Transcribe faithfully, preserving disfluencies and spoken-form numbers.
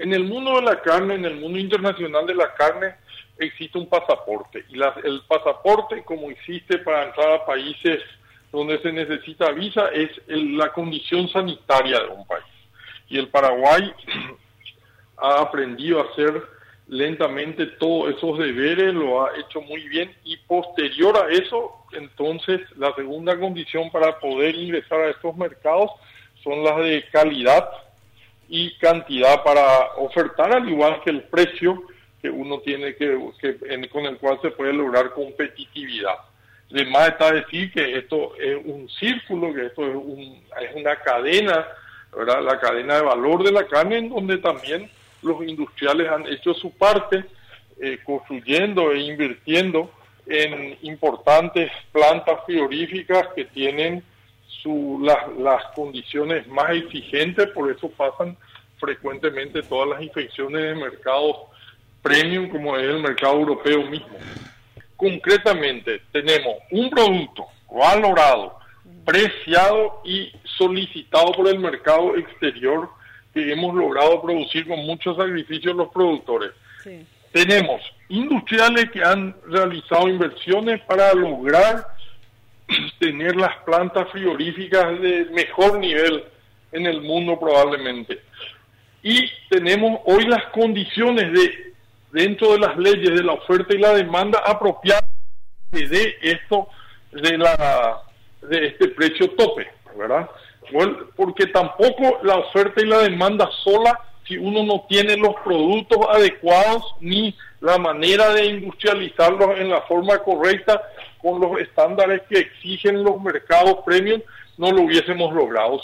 En el mundo de la carne, en el mundo internacional de la carne, existe un pasaporte. Y la, el pasaporte, como existe para entrar a países donde se necesita visa, es el, la condición sanitaria de un país. Y el Paraguay ha aprendido a hacer lentamente todos esos deberes, lo ha hecho muy bien, y posterior a eso, entonces, la segunda condición para poder ingresar a estos mercados son las de calidad y cantidad para ofertar, al igual que el precio que uno tiene que, que en, con el cual se puede lograr competitividad. Además está decir que esto es un círculo, que esto es, un, es una cadena, ¿verdad? La cadena de valor de la carne, en donde también los industriales han hecho su parte, eh, construyendo e invirtiendo en importantes plantas frigoríficas que tienen su, las, las condiciones más exigentes, por eso pasan frecuentemente todas las infecciones de mercados premium, como es el mercado europeo mismo. Concretamente, tenemos un producto valorado, preciado y solicitado por el mercado exterior, que hemos logrado producir con mucho sacrificio los productores. Sí. Tenemos industriales que han realizado inversiones para lograr tener las plantas frigoríficas de mejor nivel en el mundo probablemente. Y tenemos hoy las condiciones de, dentro de las leyes de la oferta y la demanda, apropiadas de esto, de la de este precio tope, ¿verdad? Porque tampoco la oferta y la demanda sola, si uno no tiene los productos adecuados ni la manera de industrializarlos en la forma correcta con los estándares que exigen los mercados premium, no lo hubiésemos logrado.